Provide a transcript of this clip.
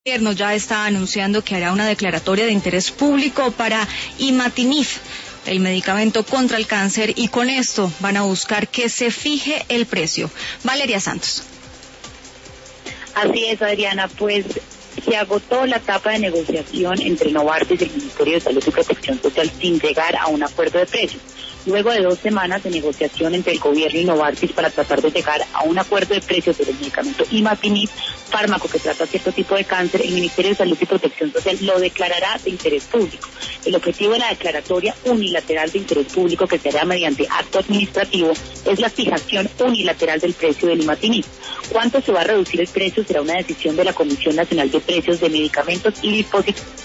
El gobierno ya está anunciando que hará una declaratoria de interés público para Imatinib, el medicamento contra el cáncer, y con esto van a buscar que se fije el precio. Valeria Santos. Así es, Adriana, pues se agotó la etapa de negociación entre Novartis y el Ministerio de Salud y Protección Social sin llegar a un acuerdo de precios. Luego de 2 semanas de negociación entre el gobierno y Novartis para tratar de llegar a un acuerdo de precios del medicamento Imatinib, fármaco que trata cierto tipo de cáncer, el Ministerio de Salud y Protección Social lo declarará de interés público. El objetivo de la declaratoria unilateral de interés público, que se hará mediante acto administrativo, es la fijación unilateral del precio del Imatinib. ¿Cuánto se va a reducir el precio? Será una decisión de la Comisión Nacional de Precios de Medicamentos y Dispositivos